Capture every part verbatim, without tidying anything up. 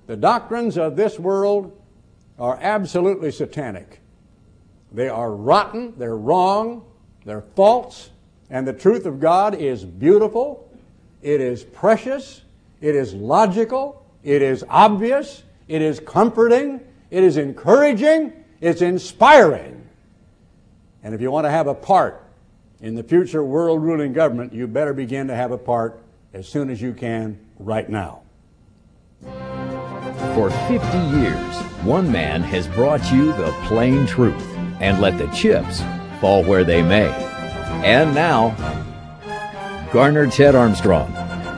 The doctrines of this world are absolutely satanic. They are rotten, they're wrong, they're false, and the truth of God is beautiful, it is precious, it is logical, it is obvious, it is comforting, it is encouraging, it's inspiring. And if you want to have a part in the future world ruling government, you better begin to have a part as soon as you can right now. For fifty years, one man has brought you the plain truth and let the chips fall where they may. And now, Garner Ted Armstrong.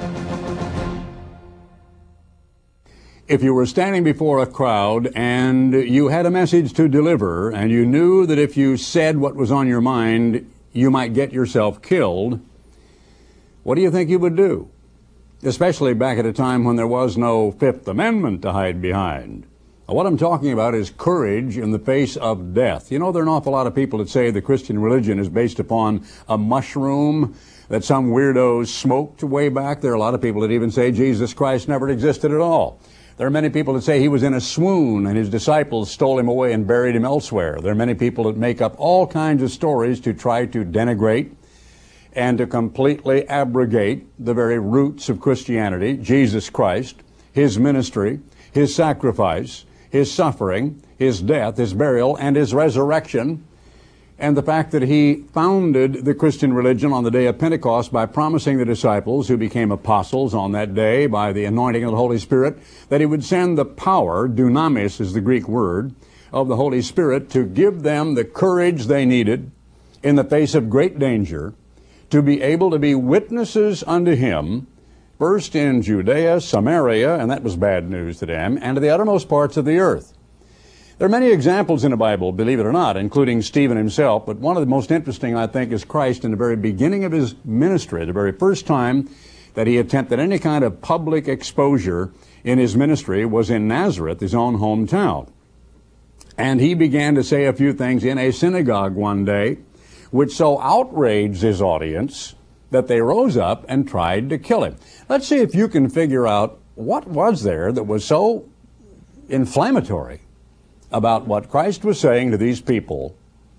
If you were standing before a crowd and you had a message to deliver and you knew that if you said what was on your mind, you might get yourself killed, what do you think you would do? Especially back at a time when there was no Fifth Amendment to hide behind. Now, what I'm talking about is courage in the face of death. You know, there are an awful lot of people that say the Christian religion is based upon a mushroom that some weirdos smoked way back. There are a lot of people that even say Jesus Christ never existed at all. There are many people that say he was in a swoon and his disciples stole him away and buried him elsewhere. There are many people that make up all kinds of stories to try to denigrate and to completely abrogate the very roots of Christianity, Jesus Christ, his ministry, his sacrifice, his suffering, his death, his burial, and his resurrection, and the fact that he founded the Christian religion on the day of Pentecost by promising the disciples who became apostles on that day by the anointing of the Holy Spirit that he would send the power, dunamis is the Greek word, of the Holy Spirit to give them the courage they needed in the face of great danger to be able to be witnesses unto him, first in Judea, Samaria, and that was bad news to them, and to the uttermost parts of the earth. There are many examples in the Bible, believe it or not, including Stephen himself, but one of the most interesting, I think, is Christ in the very beginning of his ministry, the very first time that he attempted any kind of public exposure in his ministry was in Nazareth, his own hometown. And he began to say a few things in a synagogue one day, which so outraged his audience that they rose up and tried to kill him. Let's see if you can figure out what was there that was so inflammatory about what Christ was saying to these people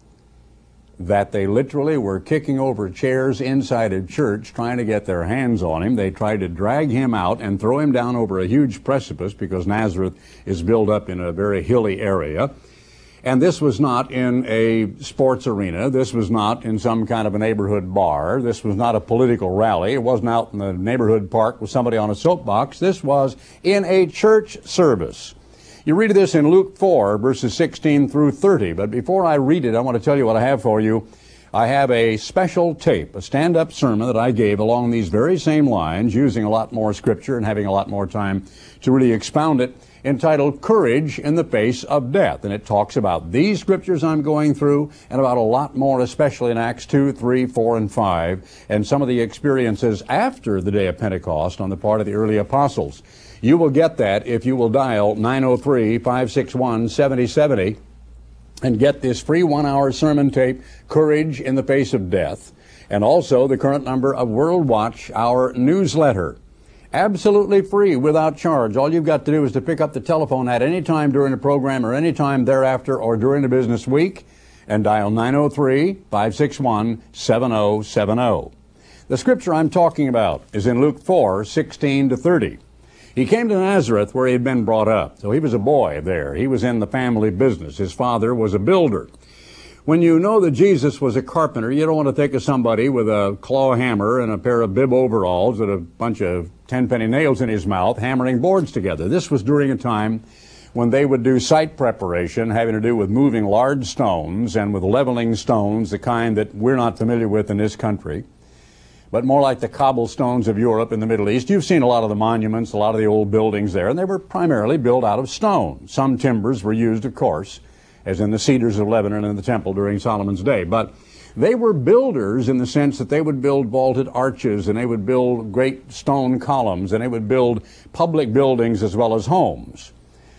that they literally were kicking over chairs inside a church trying to get their hands on him. They tried to drag him out and throw him down over a huge precipice because Nazareth is built up in a very hilly area. And this was not in a sports arena. This was not in some kind of a neighborhood bar. This was not a political rally. It wasn't out in the neighborhood park with somebody on a soapbox. This was in a church service. You read this in Luke four, verses sixteen through thirty. But before I read it, I want to tell you what I have for you. I have a special tape, a stand-up sermon that I gave along these very same lines, using a lot more scripture and having a lot more time to really expound it, entitled Courage in the Face of Death. And it talks about these scriptures I'm going through and about a lot more, especially in Acts two, three, four, and five, and some of the experiences after the day of Pentecost on the part of the early apostles. You will get that if you will dial nine oh three, five six one, seven oh seven oh and get this free one-hour sermon tape, Courage in the Face of Death, and also the current number of World Watch, our newsletter. Absolutely free, without charge. All you've got to do is to pick up the telephone at any time during the program or any time thereafter or during the business week and dial nine oh three, five six one, seven oh seven oh. The scripture I'm talking about is in Luke four, sixteen to thirty. He came to Nazareth where he had been brought up. So he was a boy there. He was in the family business. His father was a builder. When you know that Jesus was a carpenter, you don't want to think of somebody with a claw hammer and a pair of bib overalls and a bunch of ten-penny nails in his mouth hammering boards together. This was during a time when they would do site preparation having to do with moving large stones and with leveling stones, the kind that we're not familiar with in this country, but more like the cobblestones of Europe and the Middle East. You've seen a lot of the monuments, a lot of the old buildings there, and they were primarily built out of stone. Some timbers were used, of course, as in the cedars of Lebanon and the temple during Solomon's day. But they were builders in the sense that they would build vaulted arches, and they would build great stone columns, and they would build public buildings as well as homes.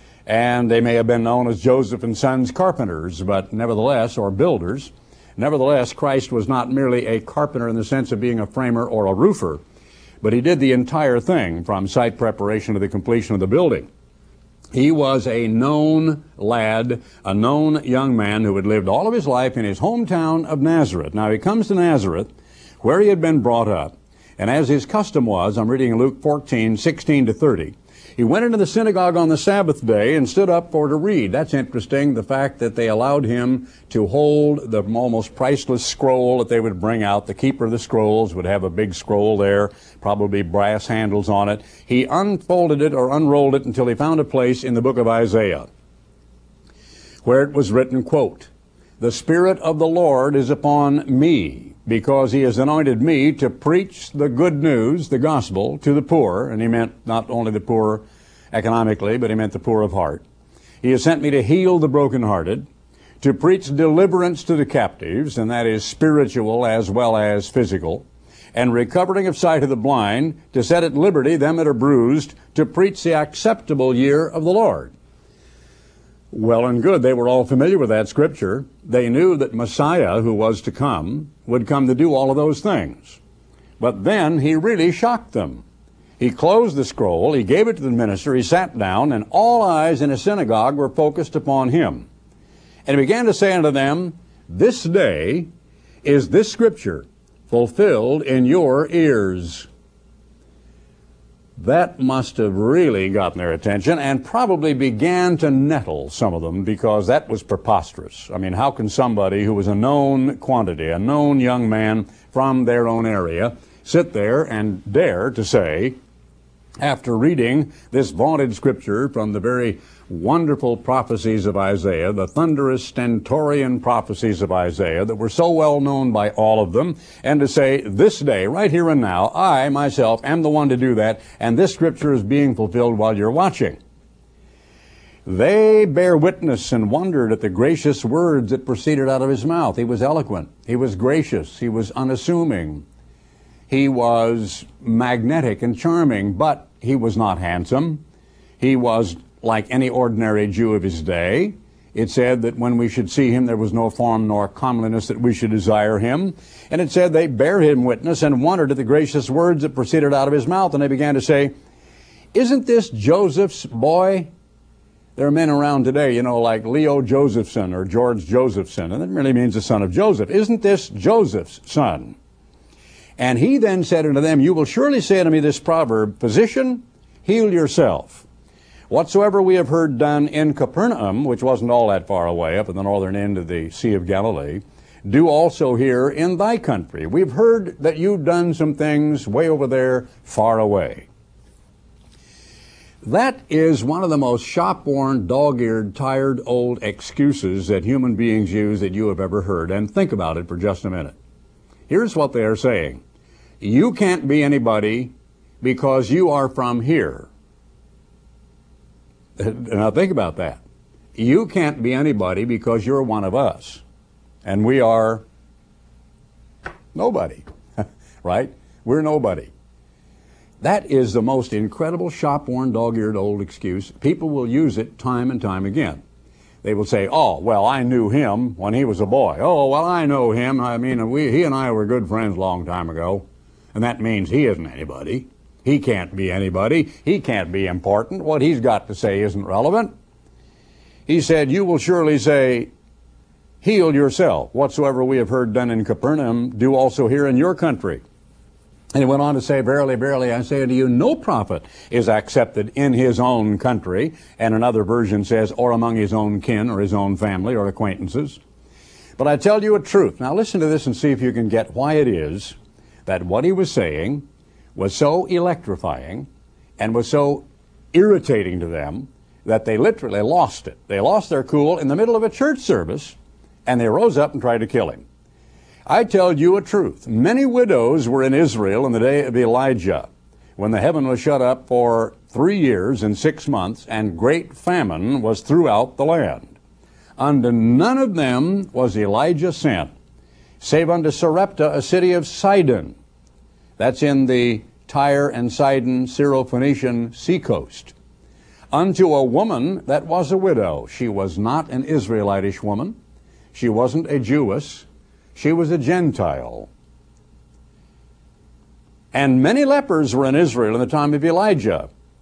And they may have been known as Joseph and Sons carpenters, but nevertheless, or builders. Nevertheless, Christ was not merely a carpenter in the sense of being a framer or a roofer, but he did the entire thing from site preparation to the completion of the building. He was a known lad, a known young man who had lived all of his life in his hometown of Nazareth. Now he comes to Nazareth, where he had been brought up, and as his custom was, I'm reading Luke fourteen, sixteen to thirty, he went into the synagogue on the Sabbath day and stood up for to read. That's interesting, the fact that they allowed him to hold the almost priceless scroll that they would bring out. The keeper of the scrolls would have a big scroll there, probably brass handles on it. He unfolded it or unrolled it until he found a place in the book of Isaiah where it was written, quote, "The Spirit of the Lord is upon me, because he has anointed me to preach the good news, the gospel, to the poor." And he meant not only the poor economically, but he meant the poor of heart. "He has sent me to heal the brokenhearted, to preach deliverance to the captives," and that is spiritual as well as physical, "and recovering of sight of the blind, to set at liberty them that are bruised, to preach the acceptable year of the Lord." Well and good. They were all familiar with that scripture. They knew that Messiah, who was to come, would come to do all of those things. But then he really shocked them. He closed the scroll, he gave it to the minister, he sat down, and all eyes in a synagogue were focused upon him. And he began to say unto them, "This day is this scripture fulfilled in your ears." That must have really gotten their attention and probably began to nettle some of them, because that was preposterous. I mean, how can somebody who was a known quantity, a known young man from their own area, sit there and dare to say, after reading this vaunted scripture from the very wonderful prophecies of Isaiah, the thunderous stentorian prophecies of Isaiah that were so well known by all of them, and to say, "This day, right here and now, I myself am the one to do that, and this scripture is being fulfilled while you're watching." They bear witness and wondered at the gracious words that proceeded out of his mouth. He was eloquent. He was gracious. He was unassuming. He was magnetic and charming, but he was not handsome. He was like any ordinary Jew of his day. It said that when we should see him, there was no form nor comeliness that we should desire him. And it said they bare him witness and wondered at the gracious words that proceeded out of his mouth. And they began to say, "Isn't this Joseph's boy?" There are men around today, you know, like Leo Josephson or George Josephson, and that really means the son of Joseph. "Isn't this Joseph's son?" And he then said unto them, "You will surely say unto me this proverb, Physician, heal yourself. Whatsoever we have heard done in Capernaum," which wasn't all that far away, up at the northern end of the Sea of Galilee, "do also here in thy country. We've heard that you've done some things way over there, far away." That is one of the most shop-worn, dog-eared, tired old excuses that human beings use that you have ever heard. And think about it for just a minute. Here's what they are saying. You can't be anybody because you are from here. Now think about that. You can't be anybody because you're one of us. And we are nobody, right? We're nobody. That is the most incredible shop-worn, dog-eared old excuse. People will use it time and time again. They will say, "Oh, well, I knew him when he was a boy. Oh, well, I know him. I mean, we, he and I were good friends a long time ago." And that means he isn't anybody. He can't be anybody. He can't be important. What he's got to say isn't relevant. He said, "You will surely say, heal yourself. Whatsoever we have heard done in Capernaum, do also here in your country." And he went on to say, "Verily, verily, I say unto you, no prophet is accepted in his own country." And another version says, "or among his own kin or his own family or acquaintances. But I tell you a truth." Now listen to this and see if you can get why it is that what he was saying was so electrifying and was so irritating to them that they literally lost it. They lost their cool in the middle of a church service, and they rose up and tried to kill him. "I tell you a truth. Many widows were in Israel in the day of Elijah, when the heaven was shut up for three years and six months, and great famine was throughout the land. Unto none of them was Elijah sent, save unto Sarepta, a city of Sidon." That's in the Tyre and Sidon Syrophoenician seacoast. "Unto a woman that was a widow." She was not an Israelitish woman. She wasn't a Jewess. She was a Gentile. "And many lepers were in Israel in the time of Elijah,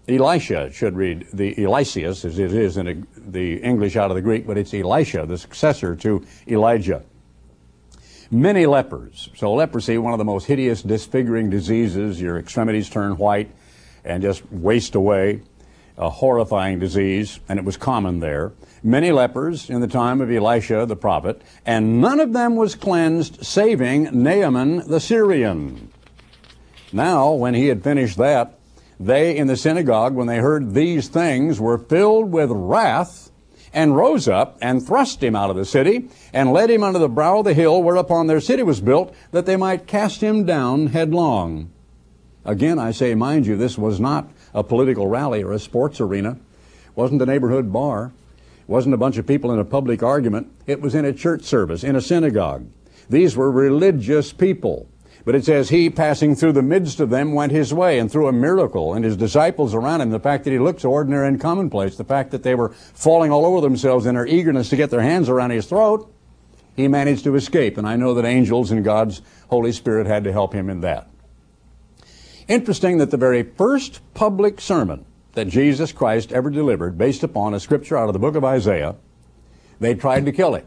Elisha, it should read the Eliseus, as it is in a, the English out of the Greek, but it's Elisha, the successor to Elijah. Many lepers. So leprosy, one of the most hideous, disfiguring diseases. Your extremities turn white and just waste away. A horrifying disease, and it was common there. Many lepers in the time of Elisha the prophet, and none of them was cleansed, saving Naaman the Syrian. Now, when he had finished that, they in the synagogue, when they heard these things, were filled with wrath, and rose up, and thrust him out of the city, and led him unto the brow of the hill whereupon their city was built, that they might cast him down headlong. Again, I say, mind you, this was not a political rally or a sports arena. It wasn't a neighborhood bar. It wasn't a bunch of people in a public argument. It was in a church service, in a synagogue. These were religious people. But it says, he, passing through the midst of them, went his way, and through a miracle, and his disciples around him, the fact that he looked so ordinary and commonplace, the fact that they were falling all over themselves in their eagerness to get their hands around his throat, he managed to escape. And I know that angels and God's Holy Spirit had to help him in that. Interesting that the very first public sermon that Jesus Christ ever delivered, based upon a scripture out of the book of Isaiah, they tried to kill him.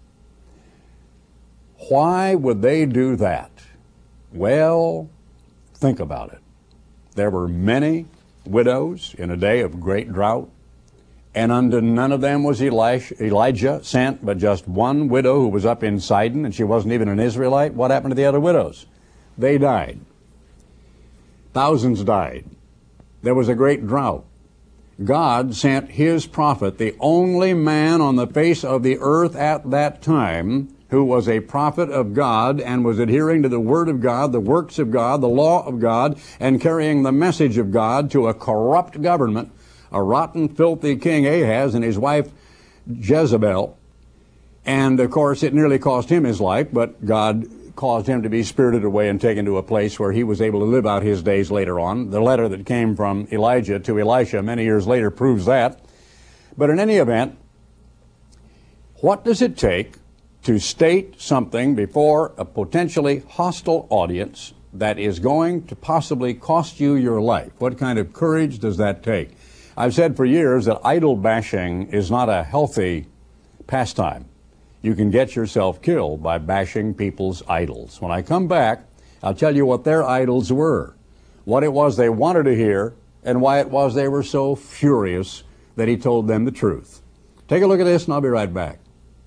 Why would they do that? Well, think about it. There were many widows in a day of great drought, and unto none of them was Elisha, Elijah sent, but just one widow who was up in Sidon, and she wasn't even an Israelite. What happened to the other widows? They died. Thousands died. There was a great drought. God sent his prophet, the only man on the face of the earth at that time who was a prophet of God and was adhering to the Word of God, the works of God, the law of God, and carrying the message of God to a corrupt government, a rotten, filthy king Ahaz and his wife Jezebel. And, of course, it nearly cost him his life, but God caused him to be spirited away and taken to a place where he was able to live out his days later on. The letter that came from Elijah to Elisha many years later proves that. But in any event, what does it take to state something before a potentially hostile audience that is going to possibly cost you your life? What kind of courage does that take? I've said for years that idol bashing is not a healthy pastime. You can get yourself killed by bashing people's idols. When I come back, I'll tell you what their idols were, what it was they wanted to hear, and why it was they were so furious that he told them the truth. Take a look at this, and I'll be right back.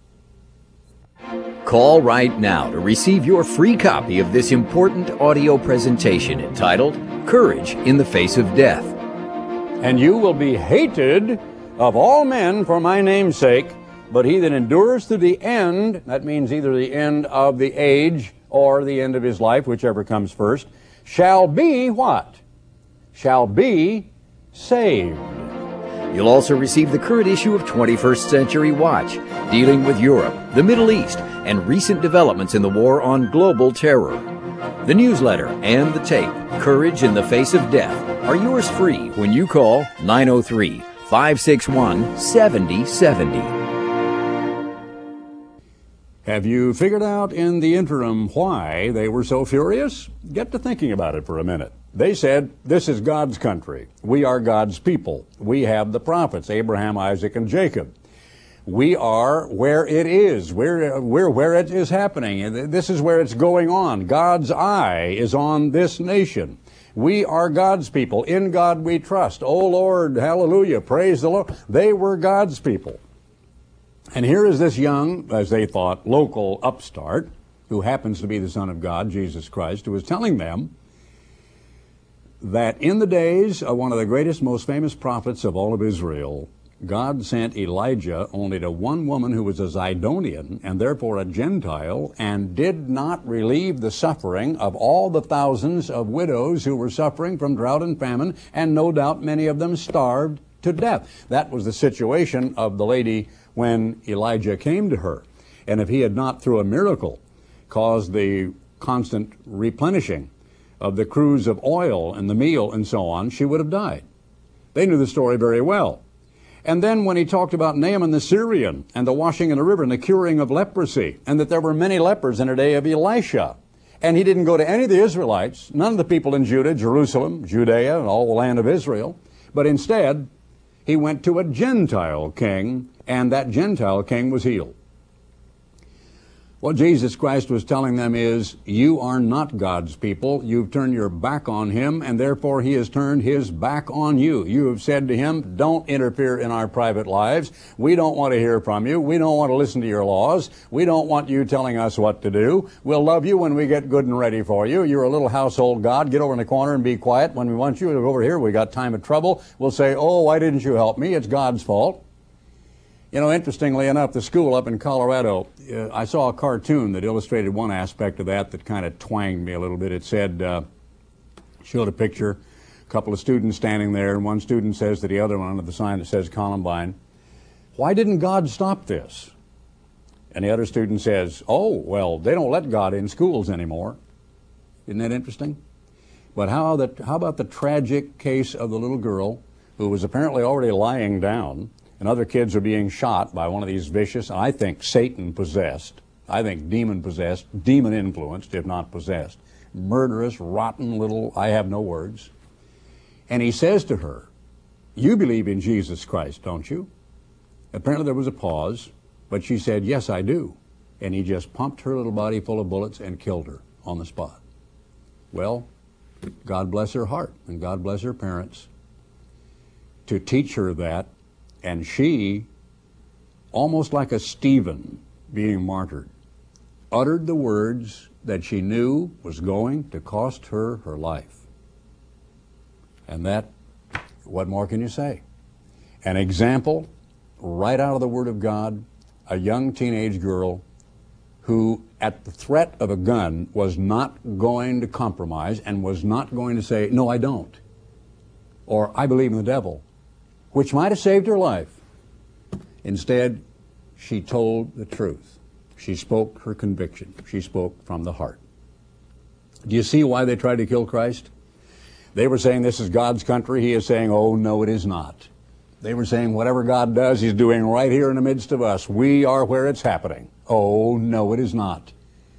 Call right now to receive your free copy of this important audio presentation entitled, Courage in the Face of Death. And you will be hated of all men for my name's sake, but he that endures to the end, that means either the end of the age or the end of his life, whichever comes first, shall be what? Shall be saved. You'll also receive the current issue of twenty-first Century Watch, dealing with Europe, the Middle East, and recent developments in the war on global terror. The newsletter and the tape, Courage in the Face of Death, are yours free when you call nine oh three, five six one, seven oh seven oh. Have you figured out in the interim why they were so furious? Get to thinking about it for a minute. They said, this is God's country. We are God's people. We have the prophets, Abraham, Isaac, and Jacob. We are where it is. We're, we're where it is happening. This is where it's going on. God's eye is on this nation. We are God's people. In God we trust. Oh, Lord, hallelujah, praise the Lord. They were God's people. And here is this young, as they thought, local upstart, who happens to be the Son of God, Jesus Christ, who was telling them that in the days of one of the greatest, most famous prophets of all of Israel, God sent Elijah only to one woman who was a Zidonian and therefore a Gentile, and did not relieve the suffering of all the thousands of widows who were suffering from drought and famine, and no doubt many of them starved to death. That was the situation of the lady when Elijah came to her. And if he had not, through a miracle, caused the constant replenishing of the cruse of oil and the meal and so on, she would have died. They knew the story very well. And then when he talked about Naaman the Syrian and the washing in the river and the curing of leprosy, and that there were many lepers in the day of Elisha, and he didn't go to any of the Israelites, none of the people in Judah, Jerusalem, Judea, and all the land of Israel, But instead, he went to a Gentile king, and that Gentile king was healed. What Jesus Christ was telling them is, you are not God's people. You've turned your back on him, and therefore he has turned his back on you. You have said to him, don't interfere in our private lives. We don't want to hear from you. We don't want to listen to your laws. We don't want you telling us what to do. We'll love you when we get good and ready for you. You're a little household god. Get over in the corner and be quiet. When we want you to go over here, we got time of trouble. We'll say, oh, why didn't you help me? It's God's fault. You know, interestingly enough, the school up in Colorado, uh, I saw a cartoon that illustrated one aspect of that that kind of twanged me a little bit. It said, uh, showed a picture, a couple of students standing there, and one student says to the other one under the sign that says Columbine, why didn't God stop this? And the other student says, oh, well, they don't let God in schools anymore. Isn't that interesting? But how, the, how about the tragic case of the little girl who was apparently already lying down, and other kids are being shot by one of these vicious, I think Satan-possessed, I think demon-possessed, demon-influenced, if not possessed, murderous, rotten little, I have no words. And he says to her, you believe in Jesus Christ, don't you? Apparently there was a pause, but she said, yes, I do. And he just pumped her little body full of bullets and killed her on the spot. Well, God bless her heart, and God bless her parents to teach her that. And she, almost like a Stephen being martyred, uttered the words that she knew was going to cost her her life. And that, what more can you say? An example right out of the Word of God, a young teenage girl who, at the threat of a gun, was not going to compromise and was not going to say, no, I don't, or I believe in the devil, which might have saved her life. Instead, she told the truth. She spoke her conviction. She spoke from the heart. Do you see why they tried to kill Christ? They were saying this is God's country. He is saying, oh, no, it is not. They were saying whatever God does, he's doing right here in the midst of us. We are where it's happening. Oh, no, it is not.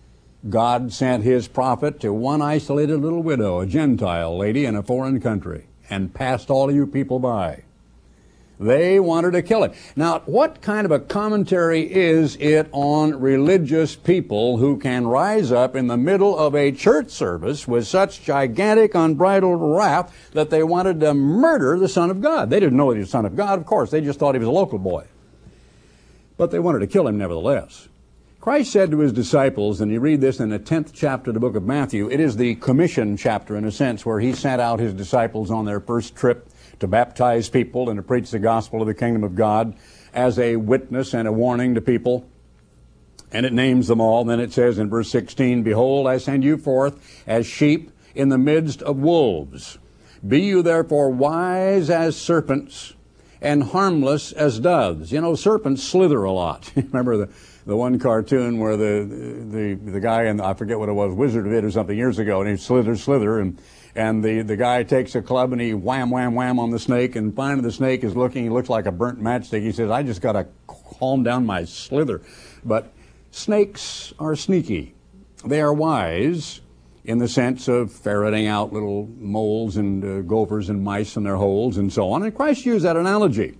God sent his prophet to one isolated little widow, a Gentile lady in a foreign country, and passed all of you people by. They wanted to kill him. Now, what kind of a commentary is it on religious people who can rise up in the middle of a church service with such gigantic, unbridled wrath that they wanted to murder the Son of God? They didn't know he was the Son of God, of course. They just thought he was a local boy. But they wanted to kill him nevertheless. Christ said to his disciples, and you read this in the tenth chapter of the book of Matthew, it is the commission chapter in a sense where he sent out his disciples on their first trip to baptize people and to preach the gospel of the kingdom of God as a witness and a warning to people. And it names them all. Then it says in verse sixteen, behold, I send you forth as sheep in the midst of wolves. Be you therefore wise as serpents and harmless as doves. You know, serpents slither a lot. Remember the, the one cartoon where the, the, the guy, and I forget what it was, Wizard of It or something years ago, and he slither, slither, and And the, the guy takes a club and he wham, wham, wham on the snake, and finally the snake is looking, he looks like a burnt matchstick. He says, I just got to calm down my slither. But snakes are sneaky. They are wise in the sense of ferreting out little moles and uh, gophers and mice in their holes and so on. And Christ used that analogy.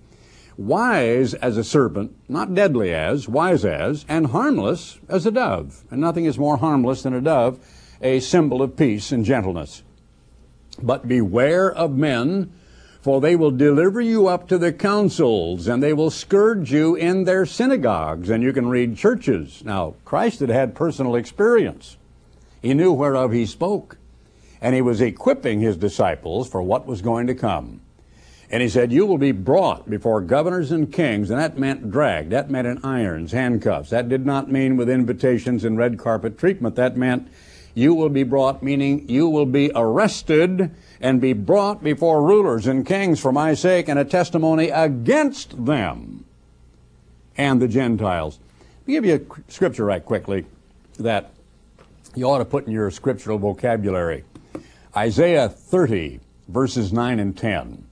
Wise as a serpent, not deadly as, wise as, and harmless as a dove. And nothing is more harmless than a dove, a symbol of peace and gentleness. But beware of men, for they will deliver you up to the councils, and they will scourge you in their synagogues. And you can read churches. Now, Christ had had personal experience. He knew whereof he spoke. And he was equipping his disciples for what was going to come. And he said, you will be brought before governors and kings. And that meant dragged. That meant in irons, handcuffs. That did not mean with invitations and red carpet treatment. That meant you will be brought, meaning you will be arrested and be brought before rulers and kings for my sake, and a testimony against them and the Gentiles. Let me give you a scripture right quickly that you ought to put in your scriptural vocabulary. Isaiah thirty, verses nine and ten.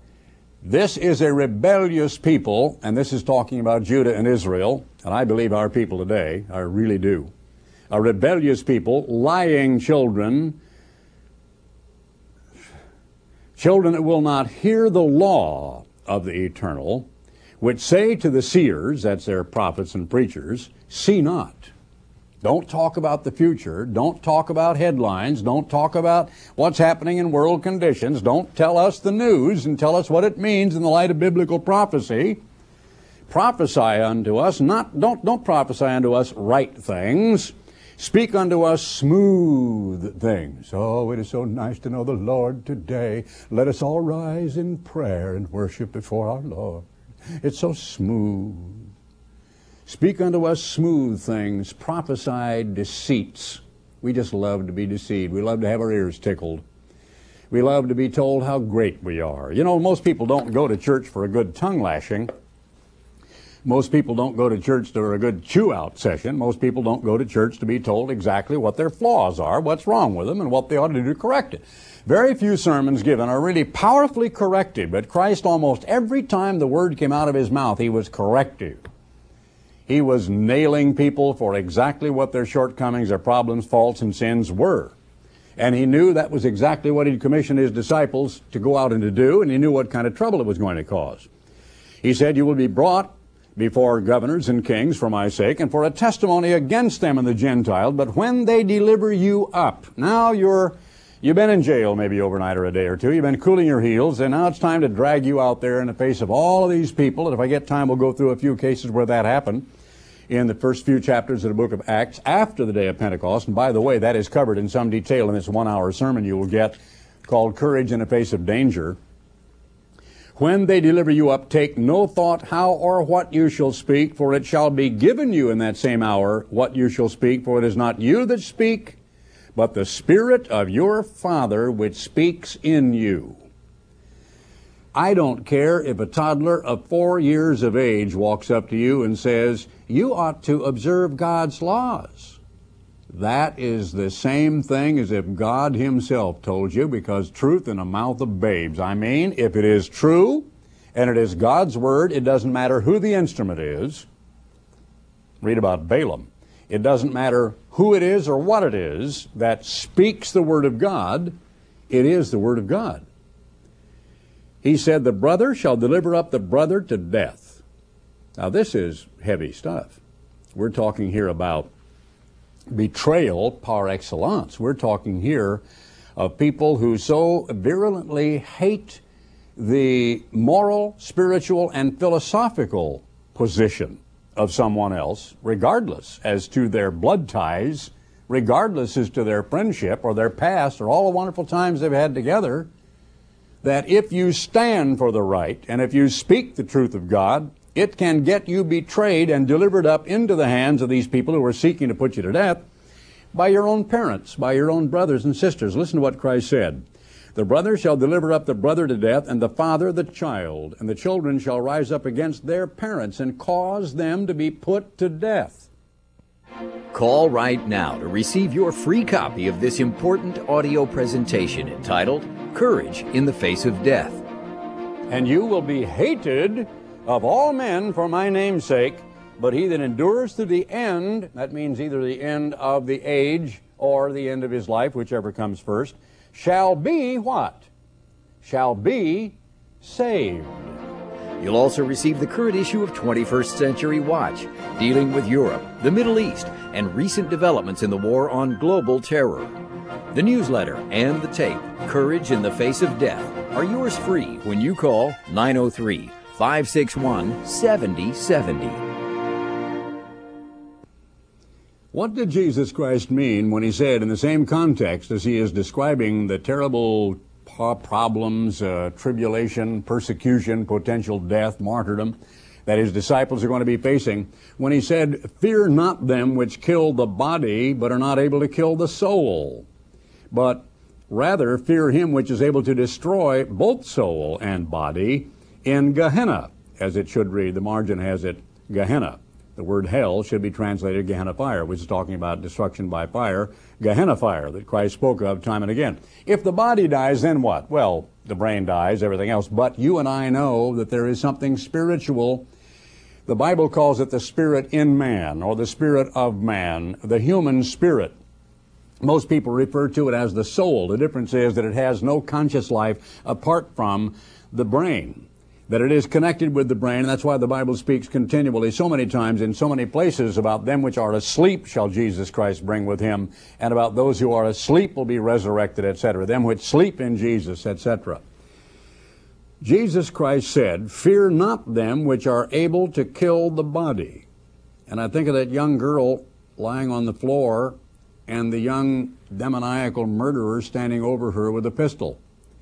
This is a rebellious people, and this is talking about Judah and Israel, and I believe our people today, I really do. A rebellious people, lying children, Children that will not hear the law of the eternal, which say to the seers," that's their prophets and preachers, "see not." Don't talk about the future. Don't talk about headlines. Don't talk about what's happening in world conditions. Don't tell us the news and tell us what it means in the light of biblical prophecy. Prophesy unto us, not, don't, don't prophesy unto us right things. Speak unto us smooth things. Oh, it is so nice to know the Lord today. Let us all rise in prayer and worship before our Lord. It's so smooth. Speak unto us smooth things, prophesy deceits. We just love to be deceived. We love to have our ears tickled. We love to be told how great we are. You know, most people don't go to church for a good tongue lashing. Most people don't go to church for a good chew-out session. Most people don't go to church to be told exactly what their flaws are, what's wrong with them, and what they ought to do to correct it. Very few sermons given are really powerfully corrective, but Christ, almost every time the word came out of his mouth, he was corrective. He was nailing people for exactly what their shortcomings, their problems, faults, and sins were. And he knew that was exactly what he'd commissioned his disciples to go out and to do, and he knew what kind of trouble it was going to cause. He said, "You will be brought before governors and kings for my sake, and for a testimony against them and the Gentiles, but when they deliver you up," now you're, you've been in jail maybe overnight or a day or two, you've been cooling your heels, and now it's time to drag you out there in the face of all of these people, and if I get time we'll go through a few cases where that happened in the first few chapters of the book of Acts after the day of Pentecost. And by the way, that is covered in some detail in this one-hour sermon you will get called Courage in the Face of Danger. "When they deliver you up, take no thought how or what you shall speak, for it shall be given you in that same hour what you shall speak, for it is not you that speak, but the Spirit of your Father which speaks in you." I don't care if a toddler of four years of age walks up to you and says, "You ought to observe God's laws." That is the same thing as if God himself told you, because truth in the mouth of babes. I mean, if it is true and it is God's word, it doesn't matter who the instrument is. Read about Balaam. It doesn't matter who it is or what it is that speaks the word of God. It is the word of God. He said, "The brother shall deliver up the brother to death." Now this is heavy stuff. We're talking here about betrayal par excellence. We're talking here of people who so virulently hate the moral, spiritual, and philosophical position of someone else, regardless as to their blood ties, regardless as to their friendship or their past or all the wonderful times they've had together, that if you stand for the right and if you speak the truth of God, it can get you betrayed and delivered up into the hands of these people who are seeking to put you to death by your own parents, by your own brothers and sisters. Listen to what Christ said. "The brother shall deliver up the brother to death, and the father the child, and the children shall rise up against their parents and cause them to be put to death." Call right now to receive your free copy of this important audio presentation entitled Courage in the Face of Death. "And you will be hated of all men for my name's sake, but he that endures to the end," that means either the end of the age or the end of his life, whichever comes first, "shall be" what? "Shall be saved." You'll also receive the current issue of twenty-first Century Watch, dealing with Europe, the Middle East, and recent developments in the war on global terror. The newsletter and the tape, Courage in the Face of Death, are yours free when you call nine oh three, five six one, seven oh seven oh. What did Jesus Christ mean when he said, in the same context as he is describing the terrible problems, uh, tribulation, persecution, potential death, martyrdom, that his disciples are going to be facing, when he said, "Fear not them which kill the body, but are not able to kill the soul, but rather fear him which is able to destroy both soul and body in Gehenna," as it should read. The margin has it, Gehenna. The word hell should be translated Gehenna fire, which is talking about destruction by fire, Gehenna fire that Christ spoke of time and again. If the body dies, then what? Well, the brain dies, everything else, but you and I know that there is something spiritual. The Bible calls it the spirit in man, or the spirit of man, the human spirit. Most people refer to it as the soul. The difference is that it has no conscious life apart from the brain, that it is connected with the brain, and that's why the Bible speaks continually so many times in so many places about them which are asleep shall Jesus Christ bring with him, and about those who are asleep will be resurrected, et cetera, them which sleep in Jesus, et cetera. Jesus Christ said, "Fear not them which are able to kill the body." And I think of that young girl lying on the floor and the young demoniacal murderer standing over her with a pistol.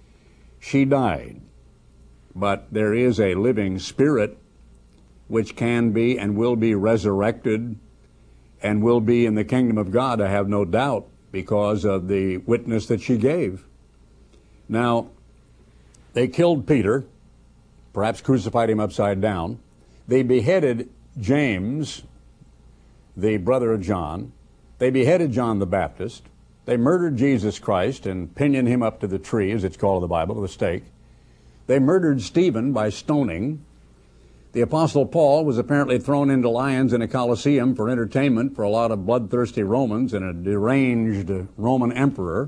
She died, but there is a living spirit which can be and will be resurrected and will be in the kingdom of God, I have no doubt, because of the witness that she gave. Now, they killed Peter, perhaps crucified him upside down. They beheaded James, the brother of John. They beheaded John the Baptist. They murdered Jesus Christ and pinioned him up to the tree, as it's called in the Bible, the stake. They murdered Stephen by stoning. The Apostle Paul was apparently thrown into lions in a Colosseum for entertainment for a lot of bloodthirsty Romans and a deranged Roman emperor.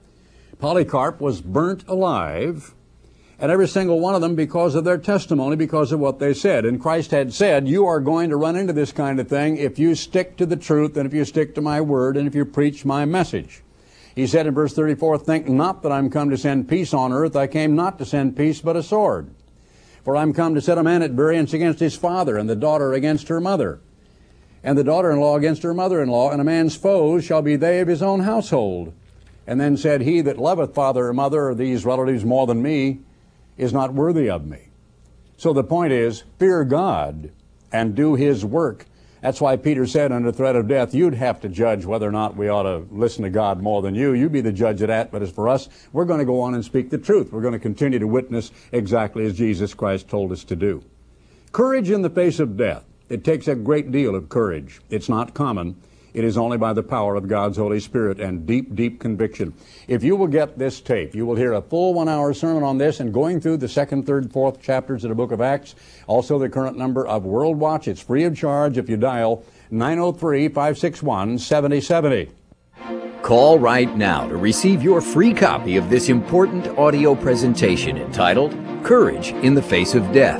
Polycarp was burnt alive, and every single one of them because of their testimony, because of what they said. And Christ had said, you are going to run into this kind of thing if you stick to the truth and if you stick to my word and if you preach my message. He said in verse thirty-four, "Think not that I'm come to send peace on earth. I came not to send peace, but a sword. For I'm come to set a man at variance against his father, and the daughter against her mother, and the daughter-in-law against her mother-in-law, and a man's foes shall be they of his own household. And then said, He that loveth father or mother or these relatives more than me is not worthy of me." So the point is, fear God and do his work. That's why Peter said under threat of death, you'd have to judge whether or not we ought to listen to God more than you. You be the judge of that. But as for us, we're going to go on and speak the truth. We're going to continue to witness exactly as Jesus Christ told us to do. Courage in the face of death. It takes a great deal of courage. It's not common. It is only by the power of God's Holy Spirit and deep, deep conviction. If you will get this tape, you will hear a full one-hour sermon on this and going through the second, third, fourth chapters of the book of Acts, also the current number of World Watch. It's free of charge if you dial nine oh three, five six one, seven oh seven oh. Call right now to receive your free copy of this important audio presentation entitled, Courage in the Face of Death.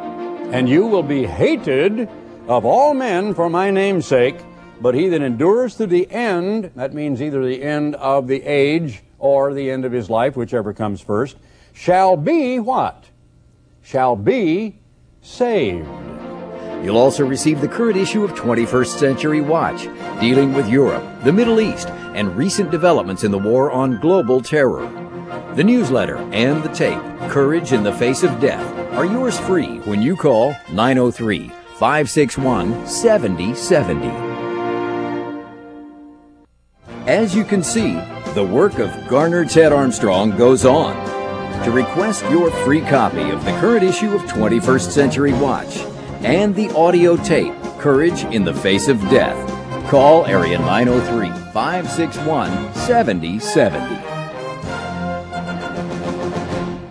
And you will be hated of all men for my name's sake, but he that endures to the end, that means either the end of the age or the end of his life, whichever comes first, shall be what? Shall be saved. You'll also receive the current issue of twenty-first Century Watch, dealing with Europe, the Middle East, and recent developments in the war on global terror. The newsletter and the tape, Courage in the Face of Death, are yours free when you call nine oh three, five six one, seven oh seven oh. As you can see, the work of Garner Ted Armstrong goes on. To request your free copy of the current issue of twenty-first Century Watch and the audio tape, Courage in the Face of Death, call area nine oh three, five six one, seven oh seven oh.